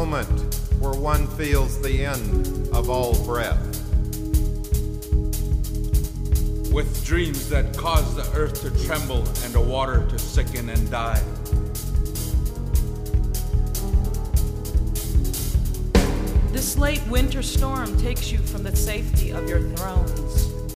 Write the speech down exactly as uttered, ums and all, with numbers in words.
moment where one feels the end of all breath. With dreams that cause the earth to tremble and the water to sicken and die. This late winter storm takes you from the safety of your throne.